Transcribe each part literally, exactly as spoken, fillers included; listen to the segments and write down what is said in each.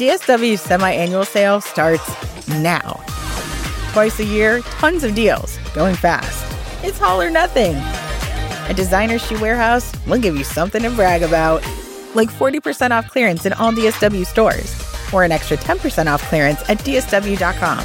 D S W's semi-annual sale starts now. Twice a year, tons of deals, going fast. It's all or nothing. At Designer Shoe Warehouse, we'll give you something to brag about, like forty percent off clearance in all D S W stores, or an extra ten percent off clearance at D S W dot com.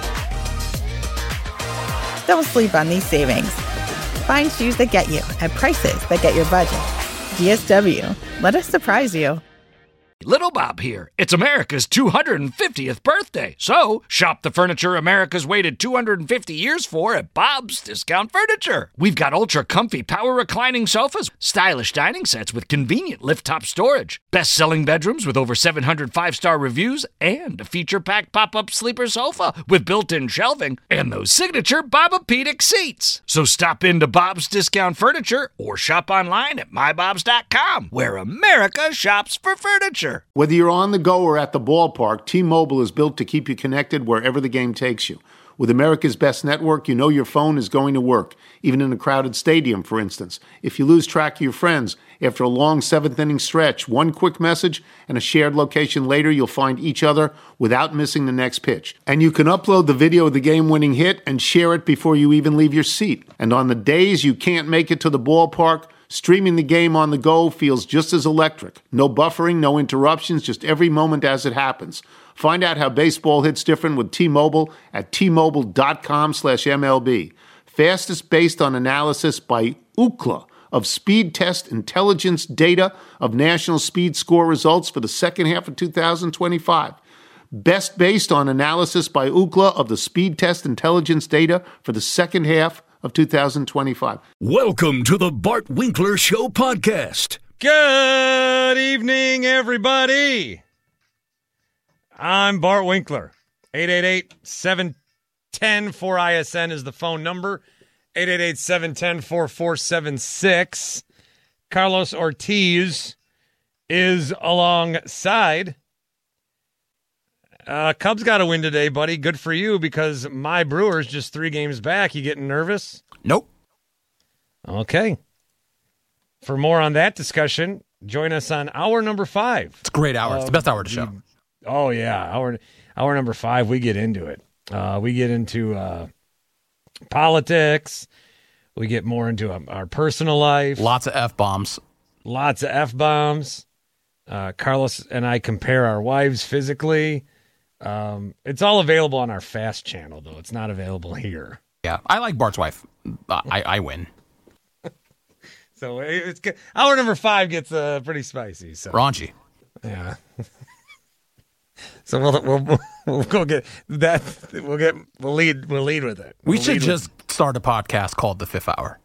Don't sleep on these savings. Find shoes that get you at prices that get your budget. D S W. Let us surprise you. Little Bob here. It's America's two hundred fiftieth birthday. So, shop the furniture America's waited two hundred fifty years for at Bob's Discount Furniture. We've got ultra-comfy power reclining sofas, stylish dining sets with convenient lift-top storage, best-selling bedrooms with over seven hundred five-star reviews, and a feature-packed pop-up sleeper sofa with built-in shelving, and those signature Bobapedic seats. So stop into Bob's Discount Furniture or shop online at my bobs dot com, where America shops for furniture. Whether you're on the go or at the ballpark, T-Mobile is built to keep you connected wherever the game takes you. With America's best network, you know your phone is going to work, even in a crowded stadium, for instance. If you lose track of your friends, after a long seventh-inning stretch, one quick message and a shared location later, you'll find each other without missing the next pitch. And you can upload the video of the game-winning hit and share it before you even leave your seat. And on the days you can't make it to the ballpark, streaming the game on the go feels just as electric. No buffering, no interruptions, just every moment as it happens. Find out how baseball hits different with T-Mobile at T Mobile dot com slash M L B. Fastest based on analysis by Ookla of Speed Test Intelligence data of national speed score results for the second half of two thousand twenty-five. Best based on analysis by Ookla of the Speed Test Intelligence data for the second half of two thousand twenty-five. Welcome to the Bart Winkler Show podcast. Good evening, everybody. I'm Bart Winkler. eight eight eight, seven one zero, four I S N is the phone number. eight eight eight, seven one zero, four four seven six. Carlos Ortiz is alongside. Uh, Cubs got a win today, buddy. Good for you, because my Brewers just three games back. You getting nervous? Nope. Okay. For more on that discussion, join us on hour number five. It's a great hour. It's the best hour of the show. Oh, yeah. Hour, hour number five, we get into it. Uh, we get into uh, politics. We get more into um, our personal life. Lots of F-bombs. Lots of F-bombs. Uh, Carlos and I compare our wives physically. Um, it's all available on our Fast channel, though. It's not available here. Yeah, I like Bart's wife. Uh, I, I win. So it's hour number five gets uh, pretty spicy. So raunchy. Yeah. So we'll, we'll we'll go get that. We'll get we'll lead we'll lead with it. We we'll should just with... start a podcast called The Fifth Hour.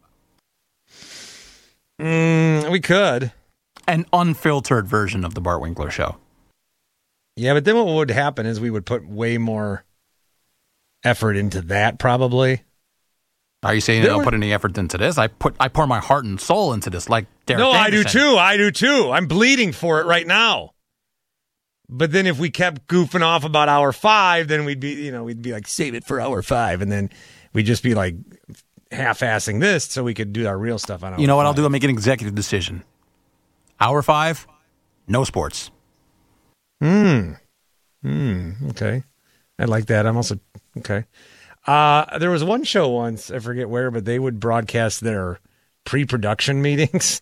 Mm, we could. An unfiltered version of the Bart Winkler Show. Yeah, but then what would happen is we would put way more effort into that, probably. Are you saying you don't were... put any effort into this? I put I pour my heart and soul into this, like Derek No, Anderson. I do too. I do too. I'm bleeding for it right now. But then if we kept goofing off about hour five, then we'd be, you know, we'd be like, save it for hour five. And then we'd just be like half-assing this so we could do our real stuff on hour You know what five. I'll do? I'll make an executive decision. Hour five, no sports. Hmm. Hmm. Okay. I like that. I'm also, okay. Uh, there was one show once, I forget where, but they would broadcast their pre-production meetings.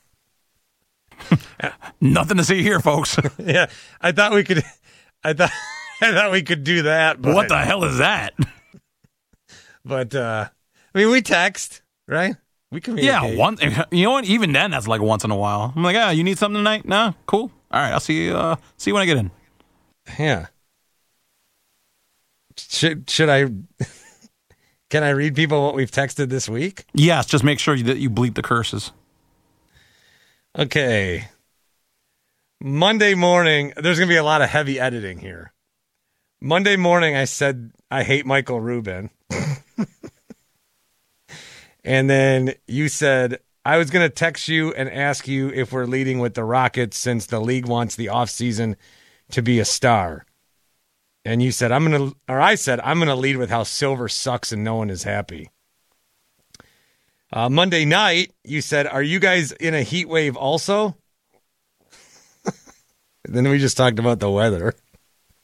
Nothing to see here, folks. Yeah, I thought we could. I thought I thought we could do that. But, what the hell is that? But uh, I mean, we text, right? We communicate. Yeah, one. You know what? Even then, that's like once in a while. I'm like, ah, you need something tonight? No, cool. All right, I'll see you. Uh, see you when I get in. Yeah. Should should I? Can I read people what we've texted this week? Yes, just make sure that you bleep the curses. Okay. Monday morning, there's going to be a lot of heavy editing here. Monday morning, I said, I hate Michael Rubin. And then you said, I was going to text you and ask you if we're leading with the Rockets since the league wants the offseason to be a star. And you said, I'm going to, or I said, I'm going to lead with how Silver sucks and no one is happy. Uh, Monday night, you said, are you guys in a heat wave also? Then we just talked about the weather.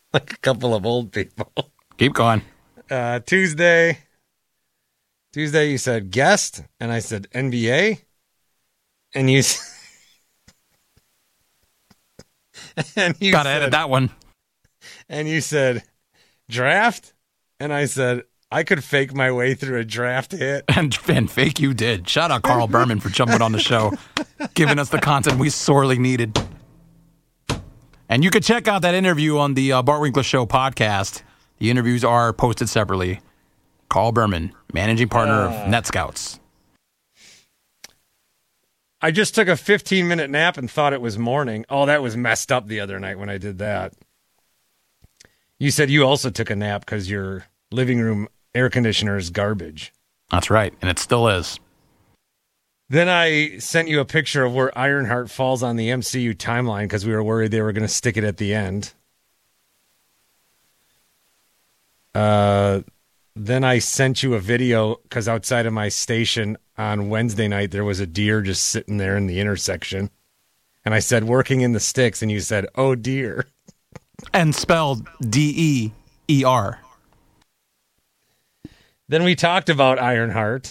like a couple of old people. Keep going. Uh, Tuesday, Tuesday, you said guest, and I said N B A, and you, and you Gotta said, edit that one. and you said draft, and I said I could fake my way through a draft hit. And, and fake you did. Shout out Carl Berman for jumping on the show, giving us the content we sorely needed. And you can check out that interview on the uh, Bart Winkler Show podcast. The interviews are posted separately. Carl Berman, managing partner uh, of Net Scouts. I just took a fifteen-minute nap and thought it was morning. Oh, that was messed up the other night when I did that. You said you also took a nap because your living room air conditioner is garbage. That's right, and it still is. Then I sent you a picture of where Ironheart falls on the M C U timeline because we were worried they were going to stick it at the end. Uh, then I sent you a video because outside of my station on Wednesday night, there was a deer just sitting there in the intersection. And I said, working in the sticks, and you said, oh, dear. And spelled D E E R. Then we talked about Ironheart.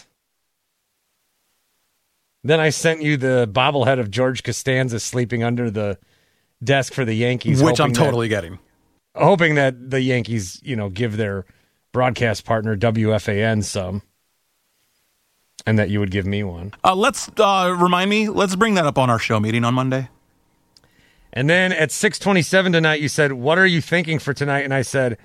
Then I sent you the bobblehead of George Costanza sleeping under the desk for the Yankees. Which I'm that, totally getting. Hoping that the Yankees, you know, give their broadcast partner W F A N some. And that you would give me one. Uh, let's uh, remind me, let's bring that up on our show meeting on Monday. And then at six twenty-seven tonight, you said, what are you thinking for tonight? And I said,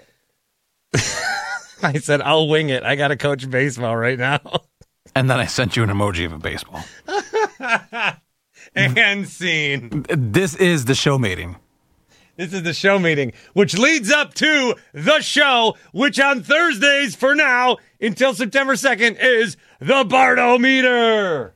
I said, I'll wing it. I got to coach baseball right now. And then I sent you an emoji of a baseball. And scene. This is the show meeting. This is the show meeting, which leads up to the show, which on Thursdays for now, until September second, is the Bartometer.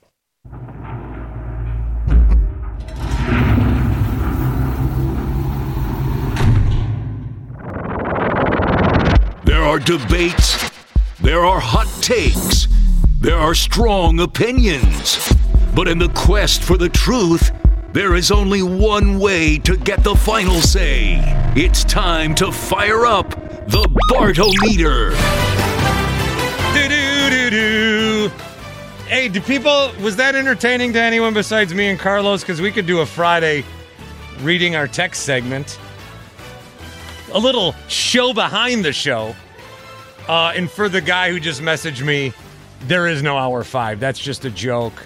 There are debates. There are hot takes. There are strong opinions. But in the quest for the truth, there is only one way to get the final say. It's time to fire up the Bartometer. Do-do-do-do. Hey, do people, was that entertaining to anyone besides me and Carlos? Because we could do a Friday reading our text segment. A little show behind the show. Uh, and for the guy who just messaged me, there is no hour five. That's just a joke.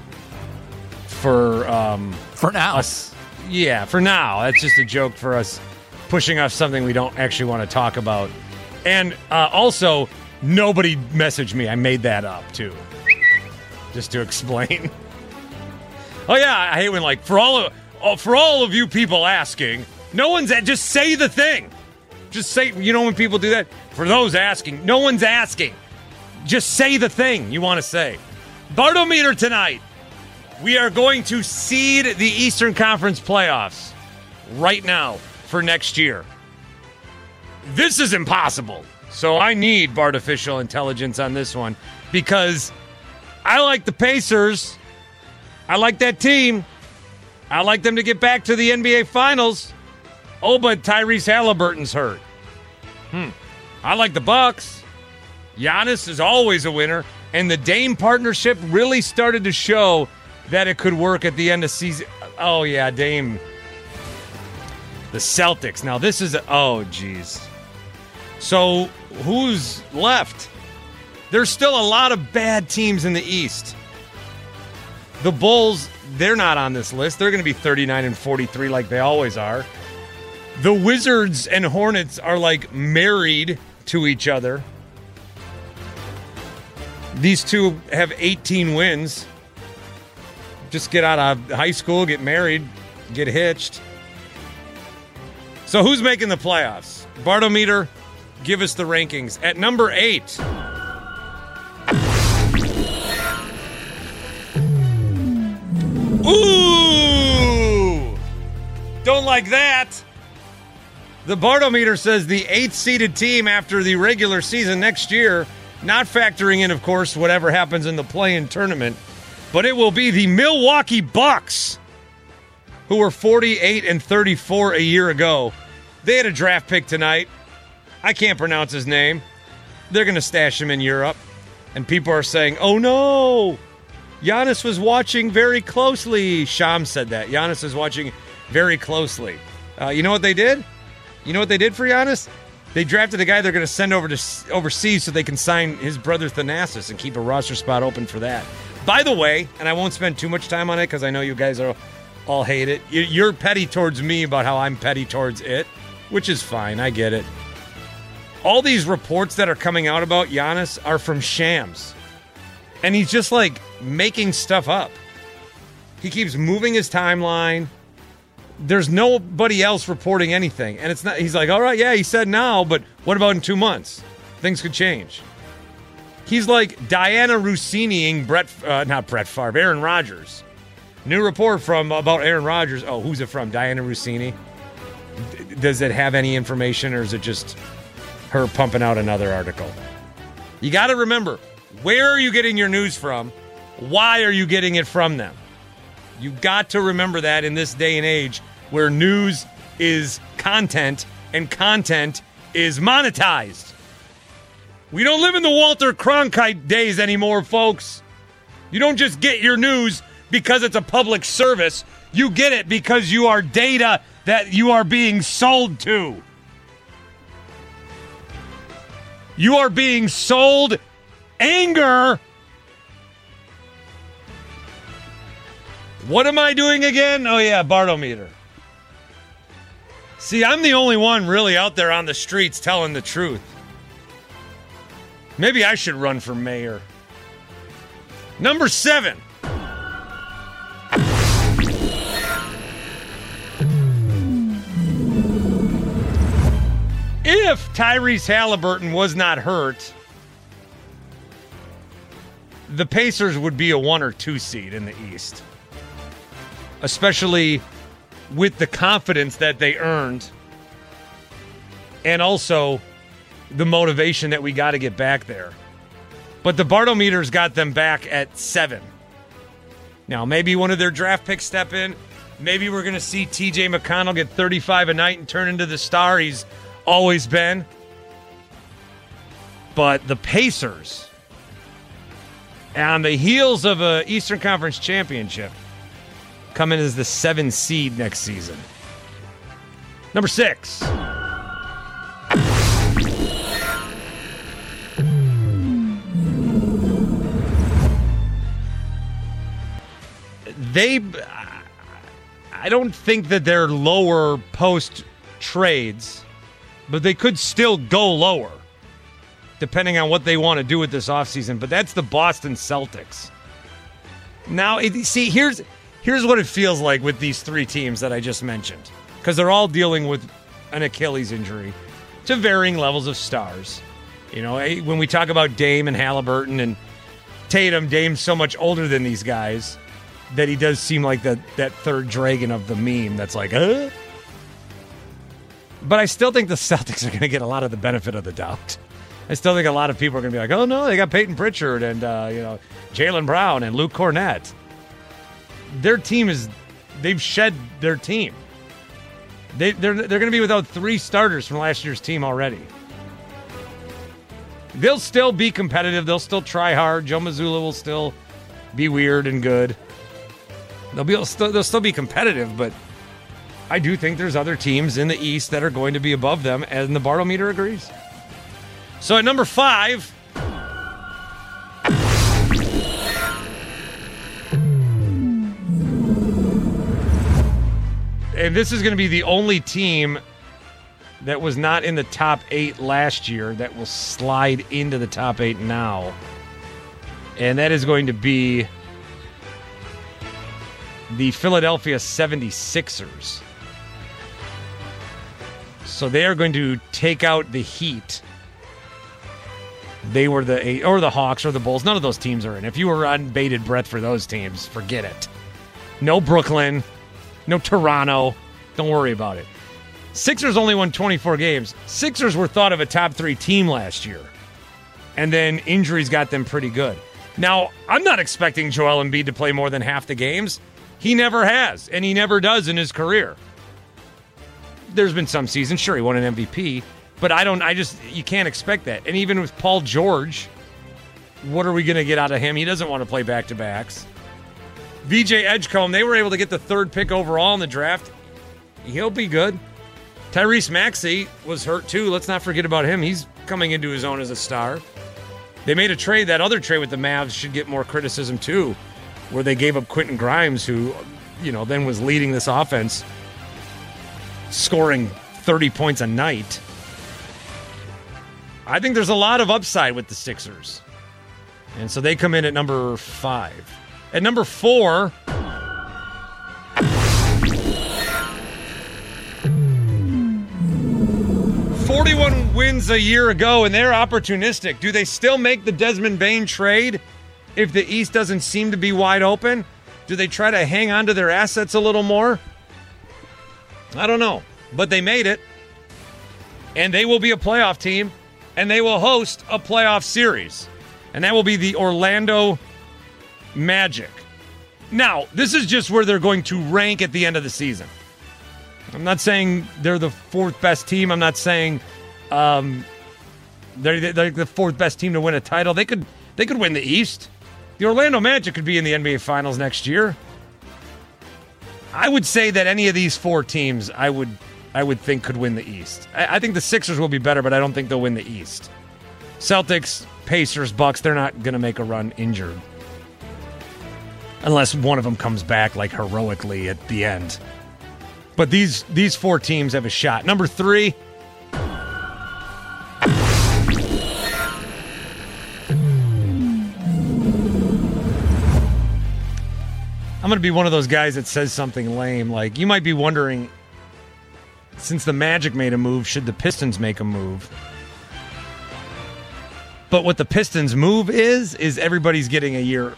For um, for now, us, yeah, for now, that's just a joke for us pushing off something we don't actually want to talk about. And uh, also, nobody messaged me. I made that up too, just to explain. Oh yeah, I hate when like for all of oh, for all of you people asking, no one's at. Just say the thing. Just say. You know when people do that. For those asking, no one's asking. Just say the thing you want to say. Bartometer tonight. We are going to seed the Eastern Conference playoffs right now for next year. This is impossible. So I need artificial intelligence on this one because I like the Pacers. I like that team. I like them to get back to the N B A Finals. Oh, but Tyrese Halliburton's hurt. Hmm. I like the Bucks. Giannis is always a winner. And the Dame partnership really started to show that it could work at the end of season. Oh, yeah, Dame. The Celtics. Now, this is... A, oh, geez. So, who's left? There's still a lot of bad teams in the East. The Bulls, they're not on this list. They're going to be thirty-nine and forty-three like they always are. The Wizards and Hornets are, like, married to each other. These two have eighteen wins. Just get out of high school, get married, get hitched. So who's making the playoffs? Bartometer, give us the rankings. At number eight. Ooh! Don't like that. The Bartometer says the eighth-seeded team after the regular season next year, not factoring in, of course, whatever happens in the play-in tournament, but it will be the Milwaukee Bucks, who were forty-eight and thirty-four a year ago. They had a draft pick tonight. I can't pronounce his name. They're going to stash him in Europe. And people are saying, oh no, Giannis was watching very closely. Shams said that. Giannis was watching very closely. Uh, you know what they did? You know what they did for Giannis? They drafted a guy they're going to send over to overseas so they can sign his brother Thanasis and keep a roster spot open for that. By the way, and I won't spend too much time on it because I know you guys are all hate it. You're petty towards me about how I'm petty towards it, which is fine. I get it. All these reports that are coming out about Giannis are from Shams. And he's just like making stuff up. He keeps moving his timeline. There's nobody else reporting anything. And it's not, he's like, all right, yeah, he said now, but what about in two months? Things could change. He's like Diana Rossini-ing Brett, uh, not Brett Favre, Aaron Rodgers. New report from about Aaron Rodgers. Oh, who's it from? Diana Rossini? D- does it have any information or is it just her pumping out another article? You got to remember, where are you getting your news from? Why are you getting it from them? You got to remember that in this day and age where news is content and content is monetized. We don't live in the Walter Cronkite days anymore, folks. You don't just get your news because it's a public service. You get it because you are data that you are being sold to. You are being sold anger. What am I doing again? Oh, yeah, Bartometer. See, I'm the only one really out there on the streets telling the truth. Maybe I should run for mayor. Number seven. If Tyrese Halliburton was not hurt, the Pacers would be a one or two seed in the East. Especially with the confidence that they earned and also the motivation that we got to get back there. But the Bartometer's got them back at seven. Now, maybe one of their draft picks step in. Maybe we're going to see T J McConnell get thirty-five a night and turn into the star he's always been. But the Pacers, on the heels of an Eastern Conference championship, come in as the seven seed next season. Number six. They, I don't think that they're lower post trades, but they could still go lower, depending on what they want to do with this offseason. But that's the Boston Celtics. Now, see, here's here's what it feels like with these three teams that I just mentioned, because they're all dealing with an Achilles injury to varying levels of stars. You know, when we talk about Dame and Halliburton and Tatum, Dame's so much older than these guys that he does seem like the, that third dragon of the meme that's like, huh? But I still think the Celtics are going to get a lot of the benefit of the doubt. I still think a lot of people are going to be like, oh, no, they got Peyton Pritchard and, uh, you know, Jaylen Brown and Luke Cornett. Their team is, they've shed their team. They, they're they're going to be without three starters from last year's team already. They'll still be competitive. They'll still try hard. Joe Mazzulla will still be weird and good. They'll be they'll still, they'll still be competitive, but I do think there's other teams in the East that are going to be above them, and the Bartometer agrees. So at number five, and this is going to be the only team that was not in the top eight last year that will slide into the top eight now, and that is going to be the Philadelphia seventy-sixers. So they are going to take out the Heat. They were the eight, or the Hawks or the Bulls. None of those teams are in. If you were on bated breath for those teams, forget it. No Brooklyn, no Toronto. Don't worry about it. Sixers only won twenty-four games. Sixers were thought of a top three team last year. And then injuries got them pretty good. Now, I'm not expecting Joel Embiid to play more than half the games. He never has, and he never does in his career. there's been some seasons, sure, he won an M V P, but I don't, I just, you can't expect that. And even with Paul George, what are we going to get out of him? He doesn't want to play back-to-backs. V J Edgecombe, they were able to get the third pick overall in the draft. He'll be good. Tyrese Maxey was hurt too. Let's not forget about him. He's coming into his own as a star. They made a trade. That other trade with the Mavs should get more criticism too, where they gave up Quentin Grimes, who, you know, then was leading this offense, scoring thirty points a night. I think there's a lot of upside with the Sixers. And so they come in at number five. At number four, forty-one wins a year ago, and they're opportunistic. Do they still make the Desmond Bane trade if the East doesn't seem to be wide open? Do they try to hang on to their assets a little more? I don't know. But they made it. And they will be a playoff team, and they will host a playoff series. And that will be the Orlando Magic. Now, this is just where they're going to rank at the end of the season. I'm not saying they're the fourth best team. I'm not saying um, they're, they're the fourth best team to win a title. They could they could win the East. The Orlando Magic could be in the N B A Finals next year. I would say that any of these four teams, I would I would think could win the East. I, I think the Sixers will be better, but I don't think they'll win the East. Celtics, Pacers, Bucks, they're not going to make a run injured. Unless one of them comes back like heroically at the end. But these these four teams have a shot. Number three. I'm going to be one of those guys that says something lame. Like, you might be wondering, since the Magic made a move, should the Pistons make a move? But what the Pistons' move is, is everybody's getting a year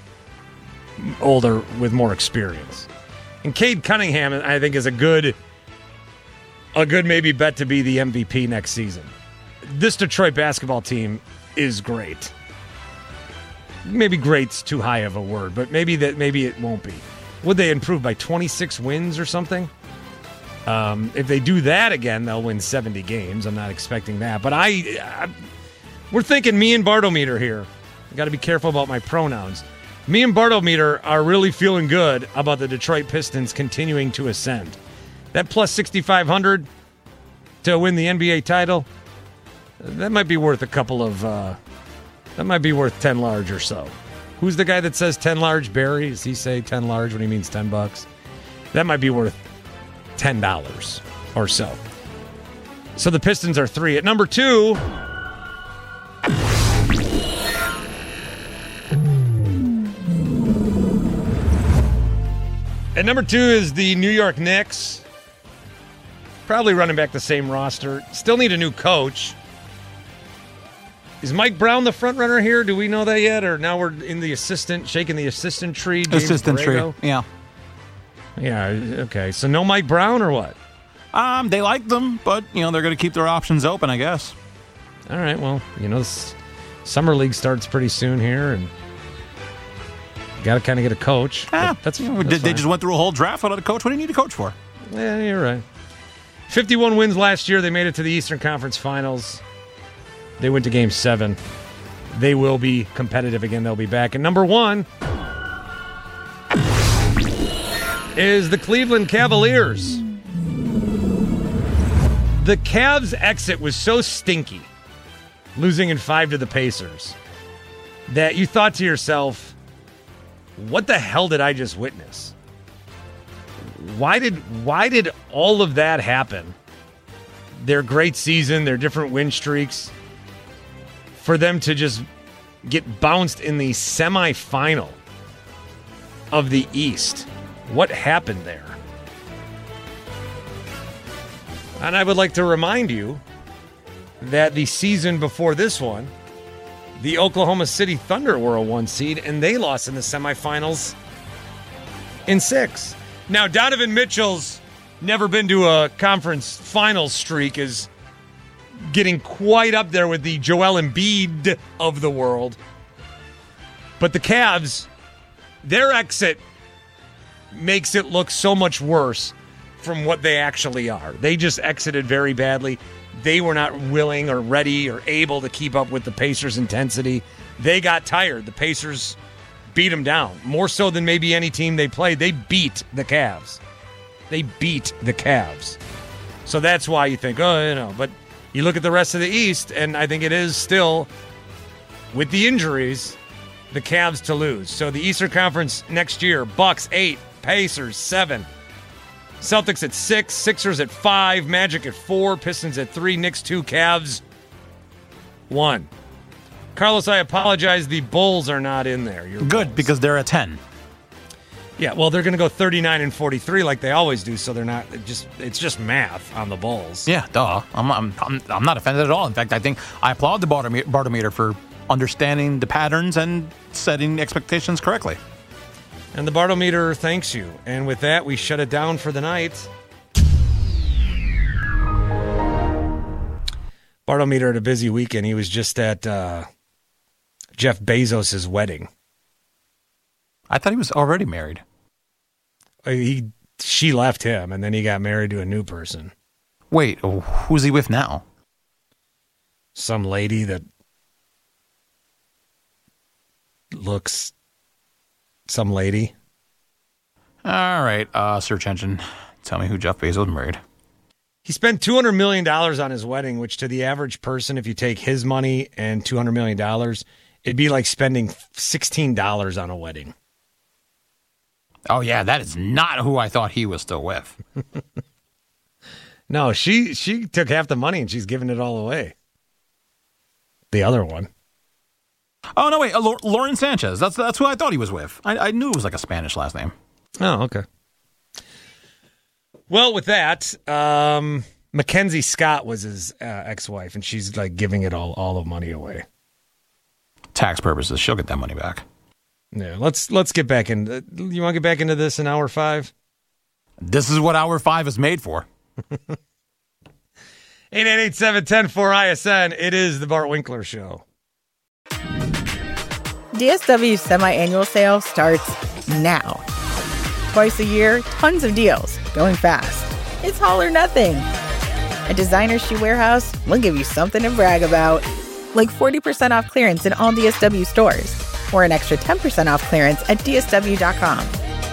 older with more experience. And Cade Cunningham, I think, is a good, a good maybe bet to be the M V P next season. This Detroit basketball team is great. Maybe great's too high of a word, but maybe that maybe it won't be. Would they improve by twenty-six wins or something? Um, if they do that again, they'll win seventy games. I'm not expecting that, but I, I we're thinking me and Bartometer here. I got to be careful about my pronouns. Me and Bartometer are really feeling good about the Detroit Pistons continuing to ascend. That plus sixty-five hundred to win the N B A title, that might be worth a couple of, uh, that might be worth ten large or so. Who's the guy that says ten large? Barry? Does he say ten large when he means ten bucks? That might be worth ten dollars or so. So the Pistons are three. At number two, At number two is the New York Knicks. Probably running back the same roster. Still need a new coach. Is Mike Brown the front runner here? Do we know that yet? Or now we're in the assistant, shaking the assistant tree? James Assistant Borrego? tree, yeah. Yeah, okay. So no Mike Brown or what? Um, they like them, but, you know, they're going to keep their options open, I guess. All right, well, you know, this summer league starts pretty soon here, and got to kind of get a coach. Ah, that's, you know, that's they just went through a whole draft without a coach. What do you need a coach for? Yeah, you're right. fifty-one wins last year. They made it to the Eastern Conference Finals. They went to Game seven. They will be competitive again. They'll be back. And number one is the Cleveland Cavaliers. The Cavs' exit was so stinky, losing in five to the Pacers, that you thought to yourself, what the hell did I just witness? Why did why did all of that happen? Their great season, their different win streaks, for them to just get bounced in the semifinal of the East. What happened there? And I would like to remind you that the season before this one, the Oklahoma City Thunder were a one seed, and they lost in the semifinals in six. Now, Donovan Mitchell's never been to a conference finals streak, is getting quite up there with the Joel Embiid of the world. But the Cavs, their exit makes it look so much worse from what they actually are. They just exited very badly. They were not willing or ready or able to keep up with the Pacers' intensity. They got tired. The Pacers beat them down. More so than maybe any team they played. They beat the Cavs. They beat the Cavs. So that's why you think, oh, you know, but you look at the rest of the East, and I think it is still, with the injuries, the Cavs to lose. So the Eastern Conference next year, Bucks eight, Pacers seven, Celtics at six, Sixers at five, Magic at four, Pistons at three, Knicks two, Cavs one. Carlos, I apologize. The Bulls are not in there. Your Good, Bulls. because they're at ten. Yeah, well, they're going to go thirty-nine and forty-three like they always do, so they're not just. It's just math on the Bulls. Yeah, duh. I'm, I'm, I'm, I'm not offended at all. In fact, I think I applaud the Bartom- Bartometer for understanding the patterns and setting expectations correctly. And the Bartometer thanks you. And with that, we shut it down for the night. Bartometer had a busy weekend. He was just at uh, Jeff Bezos' wedding. I thought he was already married. He, she left him, and then he got married to a new person. Wait, who's he with now? Some lady that looks... Some lady. All right, uh, search engine. Tell me who Jeff Bezos married. He spent two hundred million dollars on his wedding, which to the average person, if you take his money and two hundred million dollars, it'd be like spending sixteen dollars on a wedding. Oh, yeah, that is not who I thought he was still with. No, she she took half the money and she's giving it all away. The other one. Oh, no, wait, uh, Lauren Sanchez. That's that's who I thought he was with. I, I knew it was like a Spanish last name. Oh, okay. Well, with that, um, Mackenzie Scott was his uh, ex-wife, and she's like giving it all all the money away. Tax purposes, she'll get that money back. Yeah, let's let's get back in. Uh, you want to get back into this in hour five? This is what hour five is made for. eight eight eight, seven one zero, four I S N. It is the Bart Winkler Show. D S W's semi-annual sale starts now. Twice a year, tons of deals, going fast. It's all or nothing. At Designer Shoe Warehouse, we'll give you something to brag about, like forty percent off clearance in all D S W stores, or an extra ten percent off clearance at D S W dot com.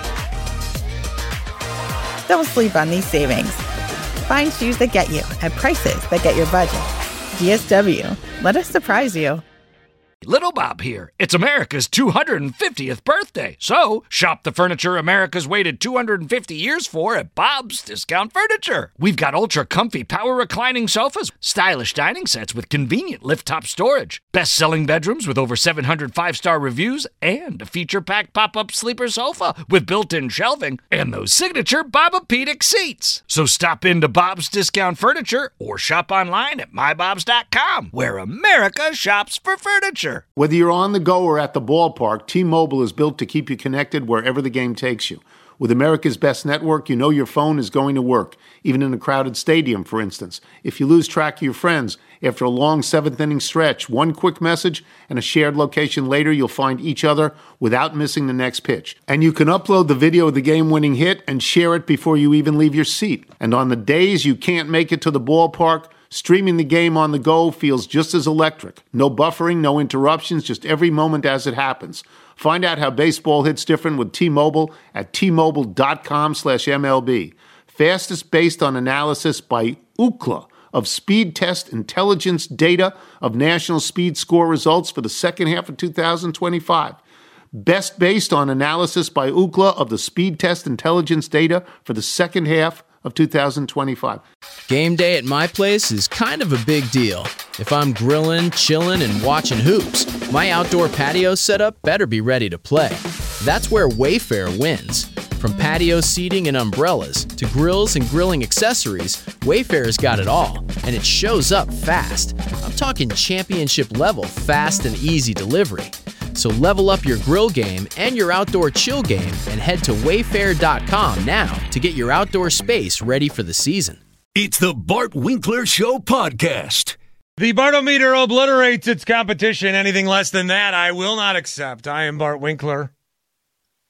Don't sleep on these savings. Find shoes that get you at prices that get your budget. D S W. Let us surprise you. Little Bob here. It's America's two hundred fiftieth birthday. So, shop the furniture America's waited two hundred fifty years for at Bob's Discount Furniture. We've got ultra-comfy power reclining sofas, stylish dining sets with convenient lift-top storage, best-selling bedrooms with over seven hundred five-star reviews, and a feature-packed pop-up sleeper sofa with built-in shelving, and those signature Bobapedic seats. So stop into Bob's Discount Furniture or shop online at my bobs dot com, where America shops for furniture. Whether you're on the go or at the ballpark, T-Mobile is built to keep you connected wherever the game takes you. With America's best network, you know your phone is going to work, even in a crowded stadium, for instance. If you lose track of your friends after a long seventh-inning stretch, one quick message and a shared location later, you'll find each other without missing the next pitch. And you can upload the video of the game-winning hit and share it before you even leave your seat. And on the days you can't make it to the ballpark, streaming the game on the go feels just as electric. No buffering, no interruptions, just every moment as it happens. Find out how baseball hits different with T-Mobile at T Mobile dot com slash M L B. Fastest based on analysis by Ookla of Speed Test Intelligence data of national speed score results for the second half of two thousand twenty-five. Best based on analysis by Ookla of the Speed Test Intelligence data for the second half of two thousand twenty-five. Game day at my place is kind of a big deal. If I'm grilling, chilling, and watching hoops, my outdoor patio setup better be ready to play. That's where Wayfair wins. From patio seating and umbrellas to grills and grilling accessories, Wayfair's got it all, and it shows up fast. I'm talking championship level fast and easy delivery. So level up your grill game and your outdoor chill game and head to wayfair dot com now to get your outdoor space ready for the season. It's the Bart Winkler Show podcast. The Bartometer obliterates its competition. Anything less than that, I will not accept. I am Bart Winkler.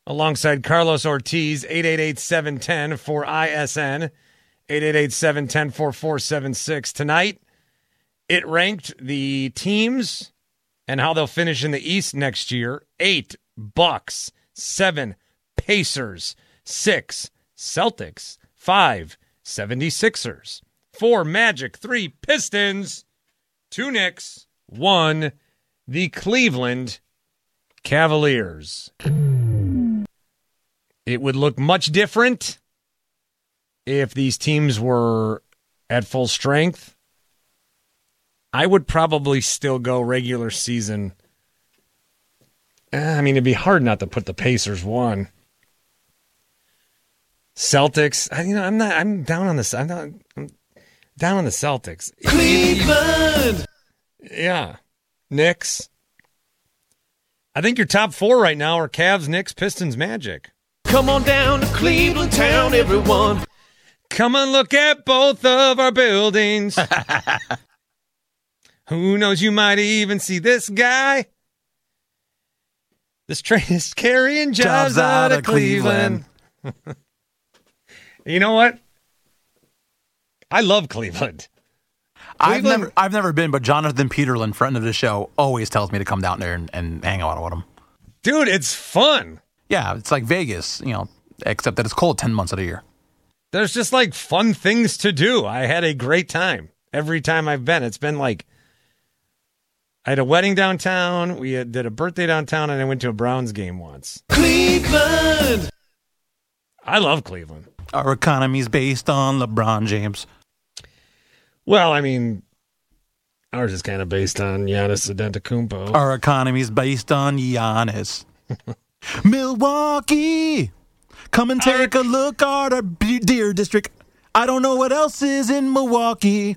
alongside Carlos Ortiz, eight eight eight, seven one zero for I S N, eight eight eight, seven one zero, four four seven six. Tonight, it ranked the teams and how they'll finish in the East next year. Eight, Bucks. Seven, Pacers. Six, Celtics. Five, seventy-sixers. Four, Magic. Three, Pistons. Two, Knicks. One, the Cleveland Cavaliers. It would look much different if these teams were at full strength. I would probably still go regular season. I mean, it'd be hard not to put the Pacers one. Celtics, I, you know, I'm not. I'm down on the. I'm not. I'm down on the Celtics. Cleveland. Yeah, Knicks. I think your top four right now are Cavs, Knicks, Pistons, Magic. Come on down to Cleveland town, everyone. Come and look at both of our buildings. Who knows, you might even see this guy. This train is carrying jobs, jobs out, out of Cleveland. Cleveland. You know what? I love Cleveland. I've never, I've never been, but Jonathan Peterlin, friend of the show, always tells me to come down there and, and hang out with him. Dude, it's fun. Yeah, it's like Vegas, you know, except that it's cold ten months of the year. There's just like fun things to do. I had a great time every time I've been. It's been like, I had a wedding downtown, we had, did a birthday downtown, and I went to a Browns game once. Cleveland! I love Cleveland. Our economy's based on LeBron James. Well, I mean, ours is kind of based on Giannis Antetokounmpo. Our economy's based on Giannis. Milwaukee, come and take our... a look at our deer district. I don't know what else is in Milwaukee.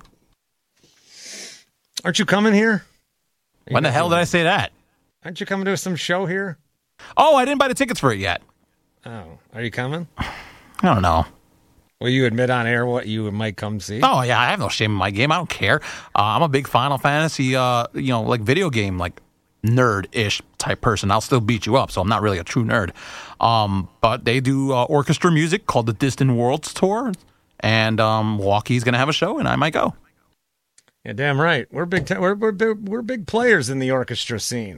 Aren't you coming here? When the hell did I say that? Aren't you coming to some show here? Oh, I didn't buy the tickets for it yet. Oh, are you coming? I don't know. Will you admit on air what you might come see? Oh, yeah, I have no shame in my game. I don't care. Uh, I'm a big Final Fantasy, uh, you know, like video game, like nerd-ish type person. I'll still beat you up, so I'm not really a true nerd. Um, but they do uh, orchestra music called the Distant Worlds Tour, and um, Milwaukee's going to have a show, and I might go. Yeah, damn right. We're big. T- we're we're big, we're big players in the orchestra scene.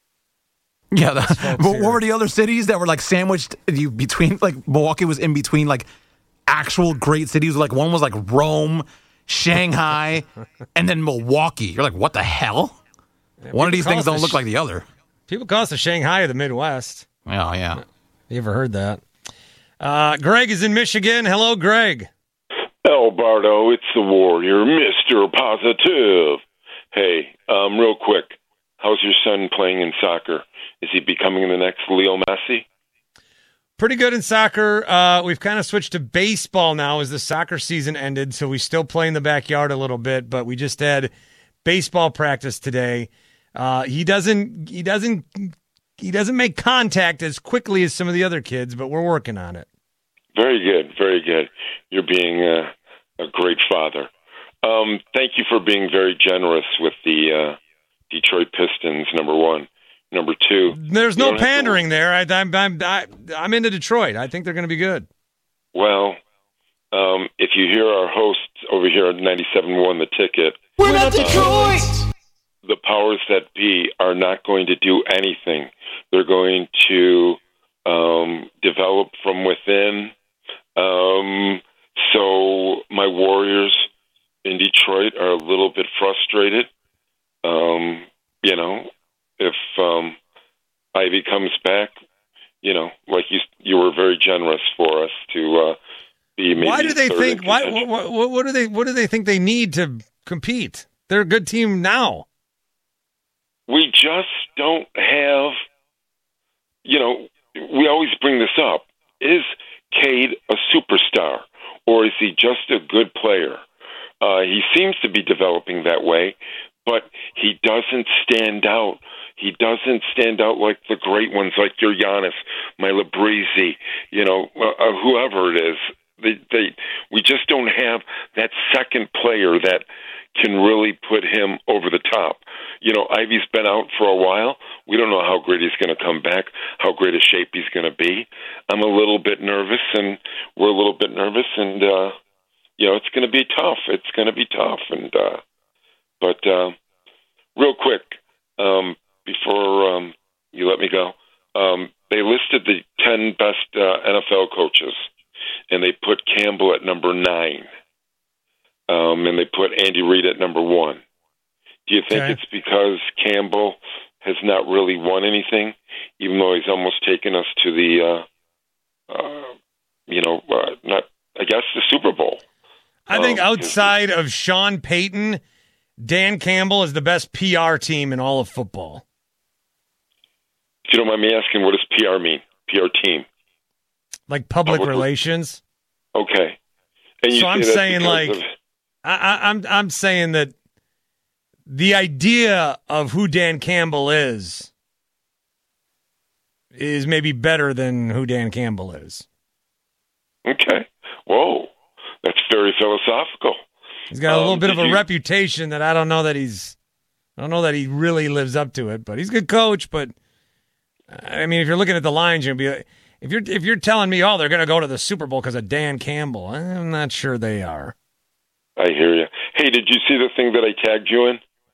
Yeah, the, but what were the other cities that were like sandwiched you between? Like Milwaukee was in between like actual great cities. Like one was like Rome, Shanghai, and then Milwaukee. You're like, what the hell? Yeah, one of these things don't the look sh- like the other. People call us the Shanghai of the Midwest. Oh yeah, you ever heard that? Uh, Greg is in Michigan. Hello, Greg. El Bardo, it's the Warrior, Mister Positive. Hey, um, real quick, how's your son playing in soccer? Is he becoming the next Leo Messi? Pretty good in soccer. Uh, we've kind of switched to baseball now as the soccer season ended, so we still play in the backyard a little bit, but we just had baseball practice today. Uh, he doesn't, he doesn't, he doesn't make contact as quickly as some of the other kids, but we're working on it. Very good, very good. You're being a, a great father. Um, thank you for being very generous with the uh, Detroit Pistons, number one. Number two. There's no pandering to... there. I, I'm, I'm, I, I'm into Detroit. I think they're going to be good. Well, um, if you hear our hosts over here at ninety-seven point one The Ticket. We're not Detroit! Uh, the powers that be are not going to do anything. They're going to um, develop from within. Um, so my Warriors in Detroit are a little bit frustrated. Um, you know, if um, Ivy comes back, you know, like you, you were very generous for us to uh, be. Maybe why do they think? Why? What, what, what do they? What do they think they need to compete? They're a good team now. We just don't have. You know, we always bring this up. Is Cade a superstar, or is he just a good player? Uh, he seems to be developing that way, but he doesn't stand out. He doesn't stand out like the great ones, like your Giannis, my Labrizi, you know, uh, whoever it is. They, they, we just don't have that second player that can really put him over the top. You know, Ivy's been out for a while. We don't know how great he's going to come back, how great a shape he's going to be. I'm a little bit nervous, and we're a little bit nervous, and, uh, you know, it's going to be tough. It's going to be tough. And uh, But uh, real quick, um, before um, you let me go, um, they listed the ten best uh, N F L coaches, and they put Campbell at number nine, um, and they put Andy Reid at number one. Do you think okay. it's because Campbell has not really won anything, even though he's almost taken us to the, uh, uh, you know, uh, not I guess the Super Bowl? I think um, outside of Sean Payton, Dan Campbell is the best P R team in all of football. If you don't mind me asking, what does P R mean? P R team? Like public, public relations. Okay. And you so I'm saying like, of... I, I, I'm I'm saying that the idea of who Dan Campbell is is maybe better than who Dan Campbell is. Okay. Whoa. That's very philosophical. He's got a little um, bit of a you... reputation that I don't know that he's I don't know that he really lives up to it, but he's a good coach. But I mean, if you're looking at the lines, you'll be if you're if you're telling me, oh, they're going to go to the Super Bowl because of Dan Campbell, I'm not sure they are. I hear you. Hey, did you see the thing that I tagged you in?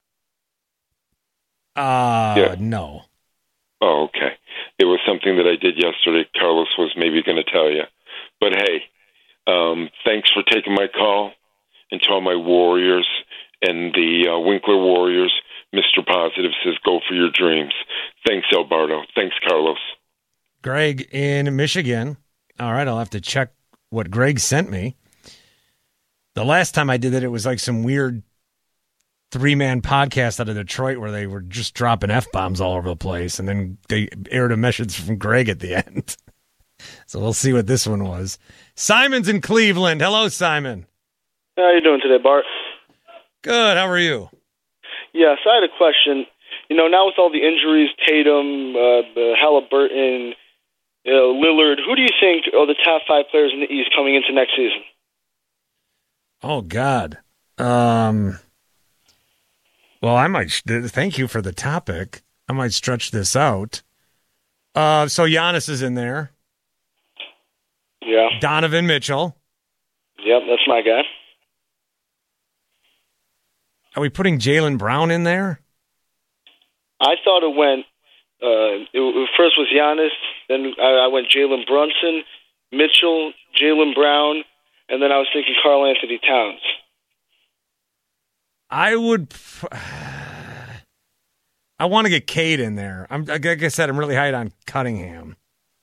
Uh, yeah. no. Oh, okay. It was something that I did yesterday. Carlos was maybe going to tell you. But hey, um, thanks for taking my call. And tell my Warriors and the uh, Winkler Warriors, Mister Positive says, go for your dreams. Thanks, Alberto. Thanks, Carlos. Greg in Michigan. All right, I'll have to check what Greg sent me. The last time I did it, it was like some weird three-man podcast out of Detroit where they were just dropping F-bombs all over the place, and then they aired a message from Greg at the end. So we'll see what this one was. Simon's in Cleveland. Hello, Simon. How are you doing today, Bart? Good. How are you? Yes, I had a question. You know, now with all the injuries, Tatum, uh, Halliburton, you know, Lillard, who do you think are the top five players in the East coming into next season? Oh, God. Um, well, I might, thank you for the topic. I might stretch this out. Uh, so Giannis is in there. Yeah. Donovan Mitchell. Yep, that's my guy. Are we putting Jaylen Brown in there? I thought it went, uh, it, it first was Giannis, then I, I went Jalen Brunson, Mitchell, Jaylen Brown, and then I was thinking Karl Anthony Towns. I would, I want to get Cade in there. I'm, like I said, I'm really high on Cunningham.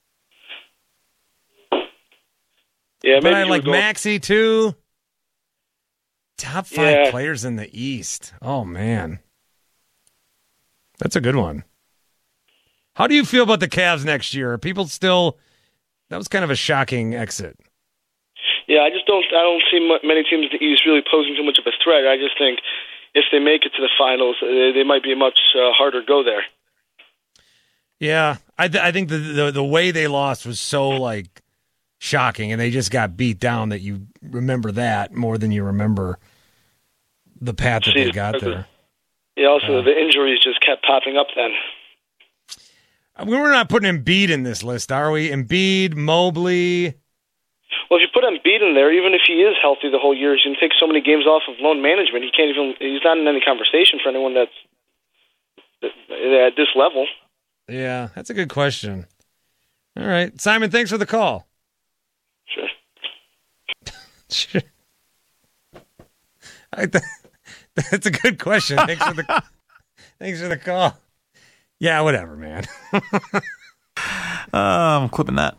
Yeah, but I like going... Maxey too. Top five yeah. players in the East. Oh, man. That's a good one. How do you feel about the Cavs next year? Are people still... That was kind of a shocking exit. Yeah, I just don't I don't see many teams in the East really posing too much of a threat. I just think if they make it to the finals, they might be a much uh, harder go there. Yeah, I, th- I think the, the the way they lost was so, like, shocking, and they just got beat down that you remember that more than you remember the path that See, they got there. Yeah, also uh, the injuries just kept popping up then. We're not putting Embiid in this list, are we? Embiid, Mobley. Well, if you put Embiid in there, even if he is healthy the whole year, he's going to take so many games off of load management. He can't even. He's not in any conversation for anyone that's at this level. Yeah, that's a good question. All right, Simon, thanks for the call. Sure. Sure. I th- that's a good question. Thanks for the thanks for the call. Yeah, whatever, man. uh, I'm clipping that.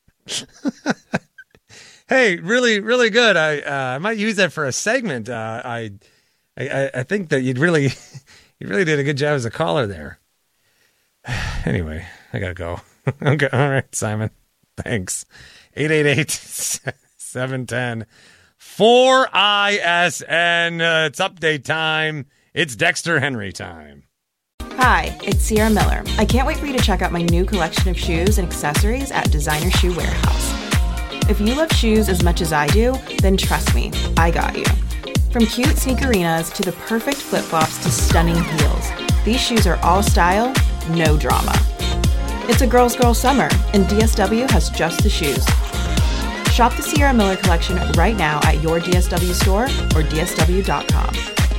Hey, really, really good. I uh, I might use that for a segment. Uh, I, I I think that you'd really you really did a good job as a caller there. Anyway, I gotta go. Okay, all right, Simon. Thanks. eight eight eight, seven one zero, four I S N. Uh, it's update time. It's Dexter Henry time. Hi, it's Sierra Miller. I can't wait for you to check out my new collection of shoes and accessories at Designer Shoe Warehouse. If you love shoes as much as I do, then trust me, I got you. From cute sneakerinas to the perfect flip-flops to stunning heels, these shoes are all style, no drama. It's a girl's girl summer, and D S W has just the shoes. Shop the Sierra Miller collection right now at your D S W store or D S W dot com.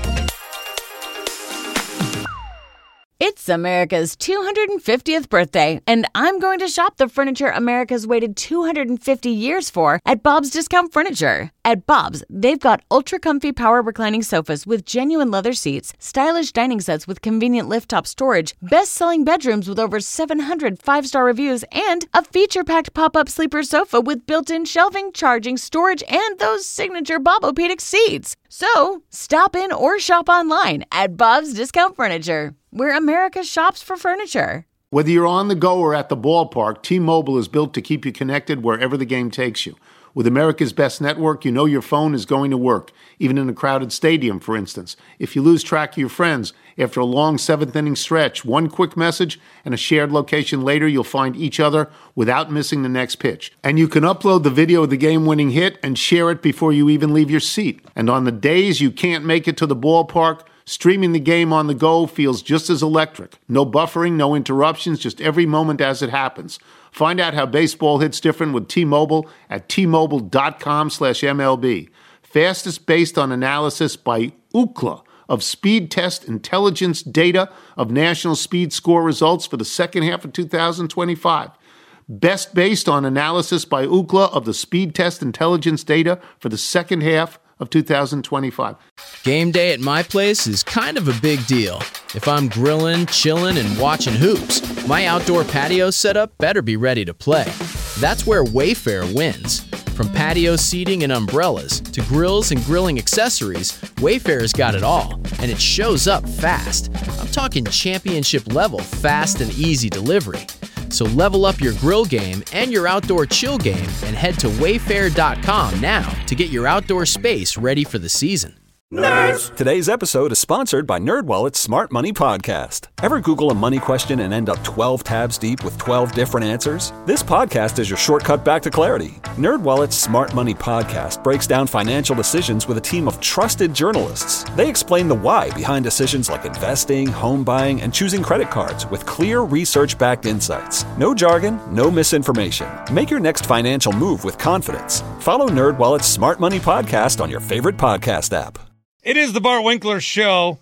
It's America's two hundred fiftieth birthday, and I'm going to shop the furniture America's waited two hundred fifty years for at Bob's Discount Furniture. At Bob's, they've got ultra-comfy power reclining sofas with genuine leather seats, stylish dining sets with convenient lift-top storage, best-selling bedrooms with over seven hundred five-star reviews, and a feature-packed pop-up sleeper sofa with built-in shelving, charging, storage, and those signature Bobopedic seats. So, stop in or shop online at Bob's Discount Furniture, where America shops for furniture. Whether you're on the go or at the ballpark, T-Mobile is built to keep you connected wherever the game takes you. With America's best network, you know your phone is going to work, even in a crowded stadium, for instance. If you lose track of your friends after a long seventh-inning stretch, one quick message and a shared location later, you'll find each other without missing the next pitch. And you can upload the video of the game-winning hit and share it before you even leave your seat. And on the days you can't make it to the ballpark, streaming the game on the go feels just as electric. No buffering, no interruptions, just every moment as it happens. Find out how baseball hits different with T-Mobile at T-Mobile.com slash MLB. Fastest based on analysis by Ookla of Speed Test Intelligence data of national speed score results for the second half of two thousand twenty-five. Best based on analysis by Ookla of the Speed Test Intelligence data for the second half of two thousand twenty-five. Game day at my place is kind of a big deal. If I'm grilling, chilling, and watching hoops, my outdoor patio setup better be ready to play. That's where Wayfair wins. From patio seating and umbrellas to grills and grilling accessories, Wayfair's got it all, and it shows up fast. I'm talking championship level fast and easy delivery. So level up your grill game and your outdoor chill game and head to wayfair dot com now to get your outdoor space ready for the season. Nerds! Today's episode is sponsored by NerdWallet's Smart Money Podcast. Ever Google a money question and end up twelve tabs deep with twelve different answers? This podcast is your shortcut back to clarity. NerdWallet's Smart Money Podcast breaks down financial decisions with a team of trusted journalists. They explain the why behind decisions like investing, home buying, and choosing credit cards with clear research-backed insights. No jargon, no misinformation. Make your next financial move with confidence. Follow NerdWallet's Smart Money Podcast on your favorite podcast app. It is the Bart Winkler Show.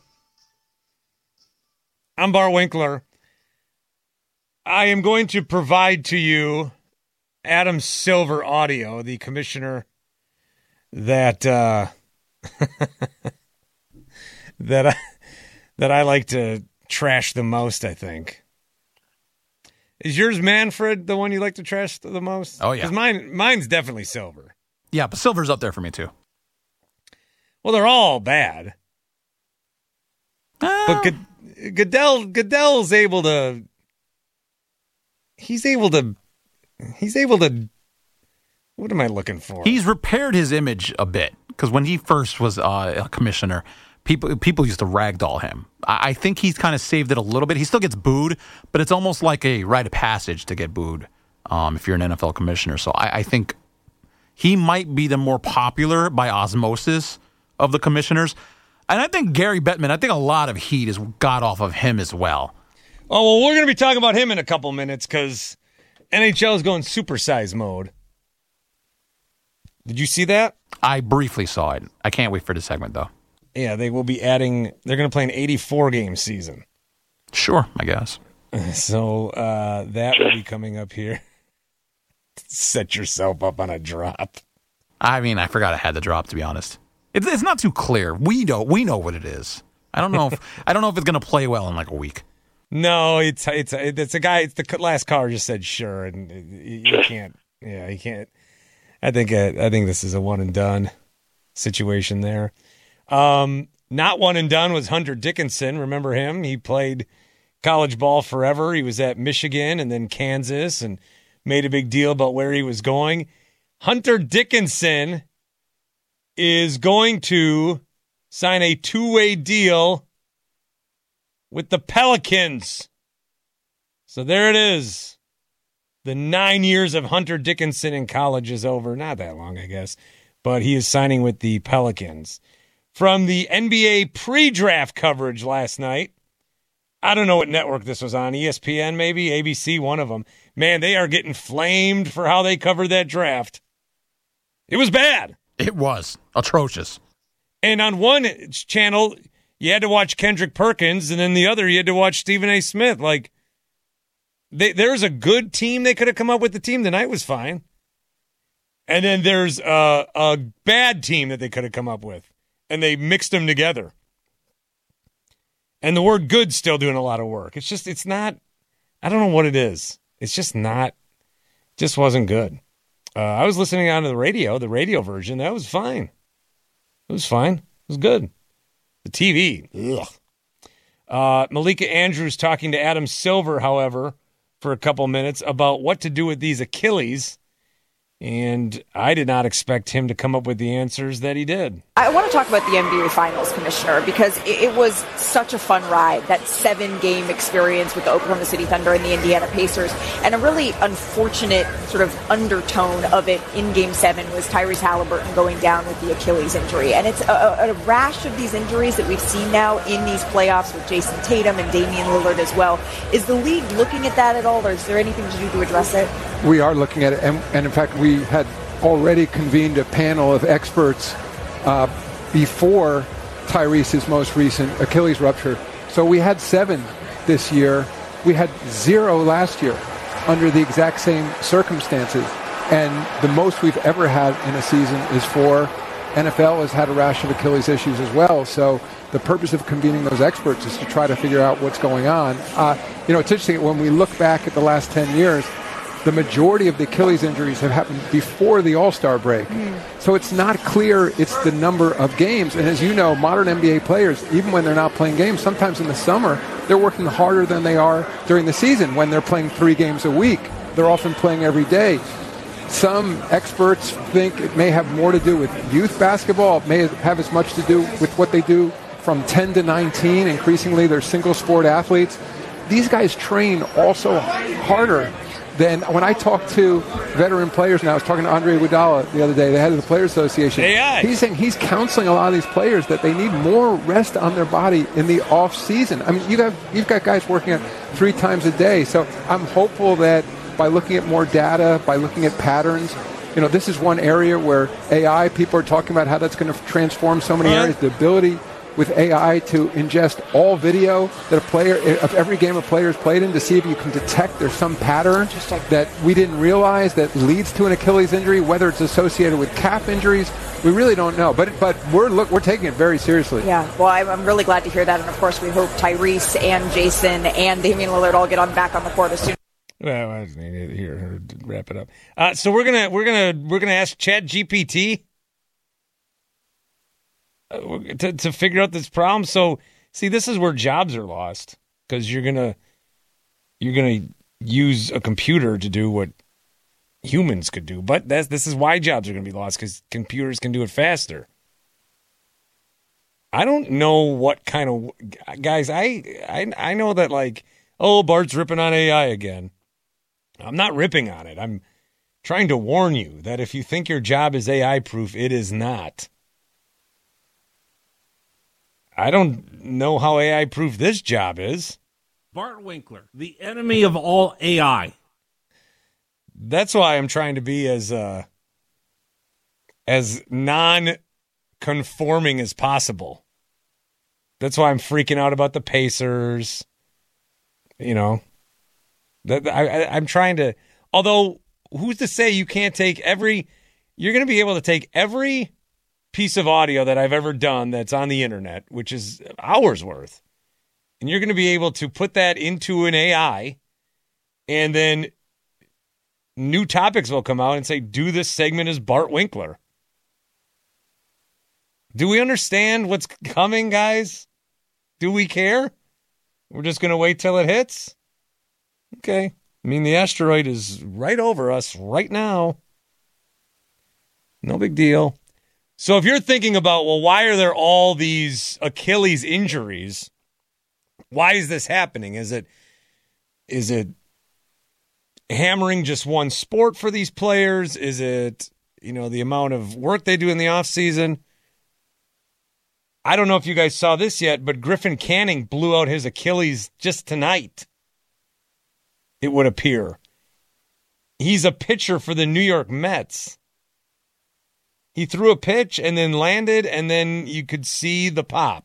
I'm Bart Winkler. I am going to provide to you Adam Silver audio, the commissioner that uh, that I that I like to trash the most, I think. Is yours Manfred the one you like to trash the most? Oh, yeah. 'Cause mine, mine's definitely Silver. Yeah, but Silver's up there for me, too. Well, they're all bad. Uh, but Good- Goodell, Goodell's able to... He's able to... He's able to... What am I looking for? He's repaired his image a bit, because when he first was uh, a commissioner, people people used to ragdoll him. I, I think he's kind of saved it a little bit. He still gets booed, but it's almost like a rite of passage to get booed um, if you're an N F L commissioner. So I, I think he might be the more popular by osmosis of the commissioners. And I think Gary Bettman, I think a lot of heat has got off of him as well. Oh, well, we're going to be talking about him in a couple minutes because N H L is going supersize mode. Did you see that? I briefly saw it. I can't wait for the segment, though. Yeah, they will be adding, they're going to play an eighty-four game season. Sure, I guess. So uh, that will be coming up here. Set yourself up on a drop. I mean, I forgot I had the drop, to be honest. It's it's not too clear. We know we know what it is. I don't know if I don't know if it's going to play well in like a week. No, it's it's it's a guy. It's the last caller just said sure, and you, you can't. Yeah, you can't. I think uh, I think this is a one and done situation there. Um, not one and done was Hunter Dickinson. Remember him? He played college ball forever. He was at Michigan and then Kansas, and made a big deal about where he was going. Hunter Dickinson is going to sign a two-way deal with the Pelicans. So there it is. The nine years of Hunter Dickinson in college is over. Not that long, I guess. But he is signing with the Pelicans. from the N B A pre-draft coverage last night. I don't know what network this was on, E S P N maybe, A B C, one of them. Man, they are getting flamed for how they covered that draft. It was bad. It was atrocious. And on one channel, you had to watch Kendrick Perkins, and then the other, you had to watch Stephen A. Smith. Like, they, there's a good team they could have come up with. The team tonight was fine. And then there's a, a bad team that they could have come up with, and they mixed them together. And the word good's still doing a lot of work. It's just, it's not, I don't know what it is. It's just not, just wasn't good. Uh, I was listening on to the radio, the radio version. That was fine. It was fine. It was good. The T V, ugh. Uh, Malika Andrews talking to Adam Silver, however, for a couple minutes about what to do with these Achilles. And I did not expect him to come up with the answers that he did. I want to talk about the N B A Finals, Commissioner, because it was such a fun ride, that seven-game experience with the Oklahoma City Thunder and the Indiana Pacers. And a really unfortunate sort of undertone of it in Game seven was Tyrese Halliburton going down with the Achilles injury. And it's a, a rash of these injuries that we've seen now in these playoffs with Jason Tatum and Damian Lillard as well. Is the league looking at that at all, or is there anything to do to address it? We are looking at it, and, and in fact, we had already convened a panel of experts uh, before Tyrese's most recent Achilles rupture. So we had seven this year. We had zero last year under the exact same circumstances. And the most we've ever had in a season is four. N F L has had a rash of Achilles issues as well. So the purpose of convening those experts is to try to figure out what's going on. Uh, you know, it's interesting, when we look back at the last ten years, the majority of the Achilles injuries have happened before the All-Star break. Mm. So it's not clear it's the number of games. And as you know, modern N B A players, even when they're not playing games, sometimes in the summer, they're working harder than they are during the season when they're playing three games a week. They're often playing every day. Some experts think it may have more to do with youth basketball. It may have as much to do with what they do from ten to nineteen. Increasingly, they're single-sport athletes. These guys train also harder. Then when I talk to veteran players now, I was talking to Andre Iguodala the other day, the head of the Players Association. A I. He's saying he's counseling a lot of these players that they need more rest on their body in the off season. I mean, you have you've got guys working out three times a day. So I'm hopeful that by looking at more data, by looking at patterns, you know, this is one area where A I, people are talking about how that's going to transform so many areas. The ability with A I to ingest all video that a player of every game a player has played in to see if you can detect there's some pattern that we didn't realize that leads to an Achilles injury, whether it's associated with calf injuries. We really don't know, but but we're look we're taking it very seriously. Yeah, well, I'm, I'm really glad to hear that, and of course we hope Tyrese and Jason and Damian Lillard all get on back on the court as soon. Well, I just need to here wrap it up. Uh, so we're gonna we're gonna we're gonna ask Chat G P T To, to figure out this problem. So, see, this is where jobs are lost, because you're gonna you're gonna use a computer to do what humans could do. But that's this is why jobs are gonna be lost, because computers can do it faster. I don't know what kind of guys. I I I know that, like, oh, Bart's ripping on A I again. I'm not ripping on it. I'm trying to warn you that if you think your job is A I proof, it is not. I don't know how A I proof this job is. Bart Winkler, the enemy of all A I. That's why I'm trying to be as uh, as non-conforming as possible. That's why I'm freaking out about the Pacers. You know, that I, I, I'm trying to. Although, who's to say you can't take every? You're going to be able to take every piece of audio that I've ever done that's on the internet, which is hours worth, and you're going to be able to put that into an A I, and then new topics will come out and say, do this segment as Bart Winkler. Do we understand what's coming, guys? Do we care? We're just going to wait till it hits? Okay. I mean, the asteroid is right over us right now. No big deal. So if you're thinking about, well, why are there all these Achilles injuries? Why is this happening? Is it is it hammering just one sport for these players? Is it, you know, the amount of work they do in the off season? I don't know if you guys saw this yet, but Griffin Canning blew out his Achilles just tonight, it would appear. He's a pitcher for the New York Mets. He threw a pitch and then landed, and then you could see the pop.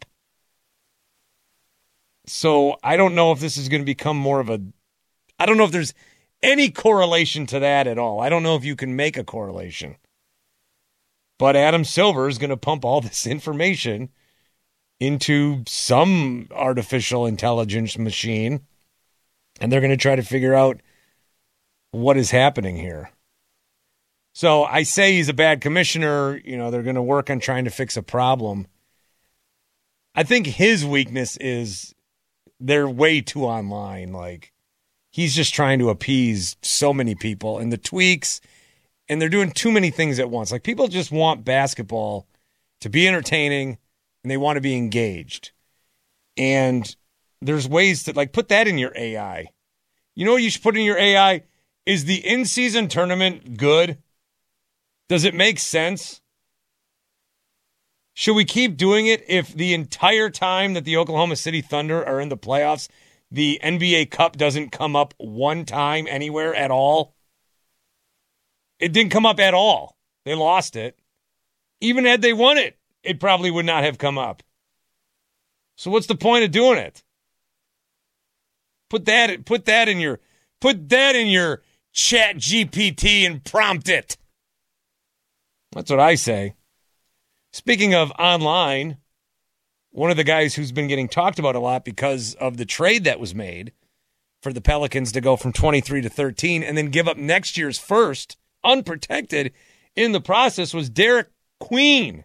So I don't know if this is going to become more of a... I don't know if there's any correlation to that at all. I don't know if you can make a correlation. But Adam Silver is going to pump all this information into some artificial intelligence machine, and they're going to try to figure out what is happening here. So I say he's a bad commissioner. You know, they're going to work on trying to fix a problem. I think his weakness is they're way too online. Like, he's just trying to appease so many people, and the tweaks, and they're doing too many things at once. Like, people just want basketball to be entertaining, and they want to be engaged. And there's ways to, like, put that in your A I. You know what you should put in your A I? Is the in-season tournament good? Does it make sense? Should we keep doing it if the entire time that the Oklahoma City Thunder are in the playoffs, the N B A Cup doesn't come up one time anywhere at all? It didn't come up at all. They lost it. Even had they won it, it probably would not have come up. So what's the point of doing it? Put that, put that in your, put that in your Chat G P T and prompt it. That's what I say. Speaking of online, one of the guys who's been getting talked about a lot because of the trade that was made for the Pelicans to go from twenty-three to thirteen and then give up next year's first, unprotected, in the process was Derek Queen.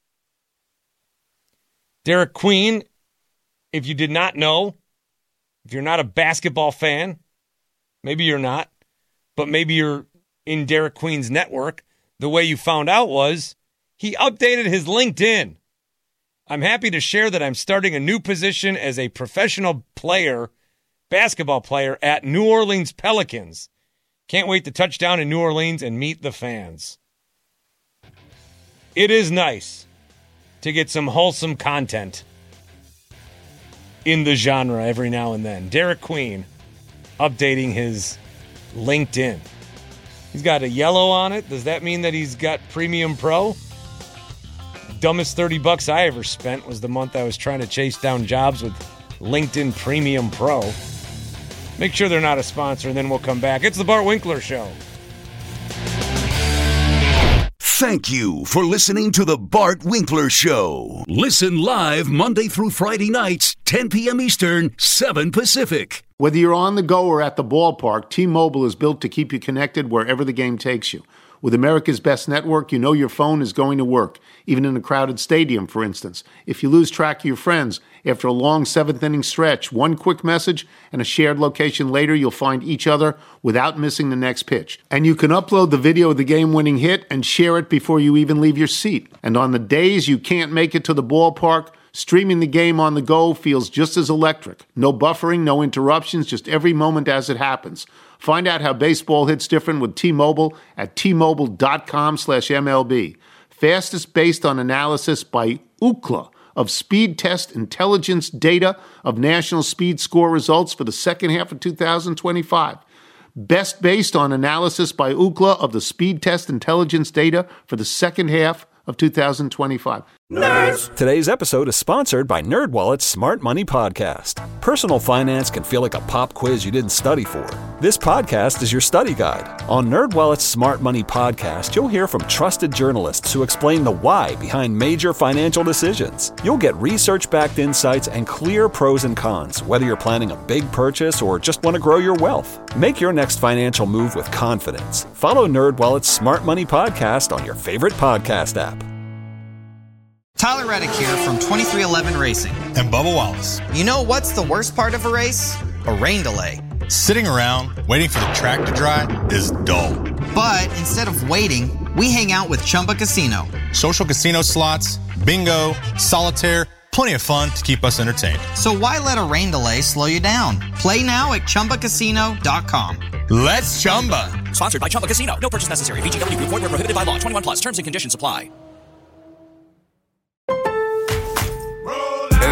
Derek Queen, if you did not know, if you're not a basketball fan, maybe you're not, but maybe you're in Derek Queen's network, the way you found out was he updated his LinkedIn. I'm happy to share that I'm starting a new position as a professional player, basketball player at New Orleans Pelicans. Can't wait to touch down in New Orleans and meet the fans. It is nice to get some wholesome content in the genre every now and then. Derek Queen updating his LinkedIn. He's got a yellow on it. Does that mean that he's got Premium Pro? Dumbest thirty bucks I ever spent was the month I was trying to chase down jobs with LinkedIn Premium Pro. Make sure they're not a sponsor, and then we'll come back. It's the Bart Winkler Show. Thank you for listening to the Bart Winkler Show. Listen live Monday through Friday nights, ten p.m. Eastern, seven Pacific. Whether you're on the go or at the ballpark, T-Mobile is built to keep you connected wherever the game takes you. With America's best network, you know your phone is going to work, even in a crowded stadium, for instance. If you lose track of your friends, after a long seventh-inning stretch, one quick message and a shared location later, you'll find each other without missing the next pitch. And you can upload the video of the game-winning hit and share it before you even leave your seat. And on the days you can't make it to the ballpark, streaming the game on the go feels just as electric. No buffering, no interruptions, just every moment as it happens. Find out how baseball hits different with T-Mobile at T-Mobile.com slash MLB. Fastest based on analysis by Ookla of Speed Test Intelligence data of national speed score results for the second half of two thousand twenty-five. Best based on analysis by Ookla of the Speed Test Intelligence data for the second half of two thousand twenty-five. Nerds! Today's episode is sponsored by NerdWallet's Smart Money Podcast. Personal finance can feel like a pop quiz you didn't study for. This podcast is your study guide. On NerdWallet's Smart Money Podcast, you'll hear from trusted journalists who explain the why behind major financial decisions. You'll get research-backed insights and clear pros and cons, whether you're planning a big purchase or just want to grow your wealth. Make your next financial move with confidence. Follow NerdWallet's Smart Money Podcast on your favorite podcast app. Tyler Reddick here from twenty-three eleven Racing. And Bubba Wallace. You know what's the worst part of a race? A rain delay. Sitting around, waiting for the track to dry is dull. But instead of waiting, we hang out with Chumba Casino. Social casino slots, bingo, solitaire, plenty of fun to keep us entertained. So why let a rain delay slow you down? Play now at Chumba Casino dot com. Let's Chumba. Sponsored by Chumba Casino. No purchase necessary. V G W Group. Void where prohibited by law. twenty-one plus. Terms and conditions apply.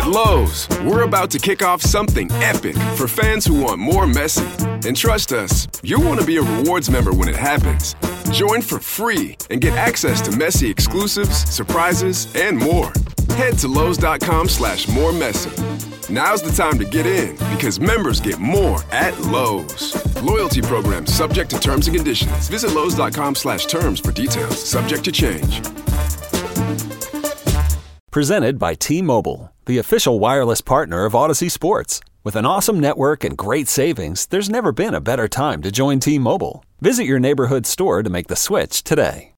At Lowe's, we're about to kick off something epic for fans who want more Messi. And trust us, you'll want to be a rewards member when it happens. Join for free and get access to Messi exclusives, surprises, and more. Head to Lowe's.com slash more Messi. Now's the time to get in because members get more at Lowe's. Loyalty program subject to terms and conditions. Visit Lowe's.com slash terms for details. Subject to change. Presented by T-Mobile, the official wireless partner of Odyssey Sports. With an awesome network and great savings, there's never been a better time to join T-Mobile. Visit your neighborhood store to make the switch today.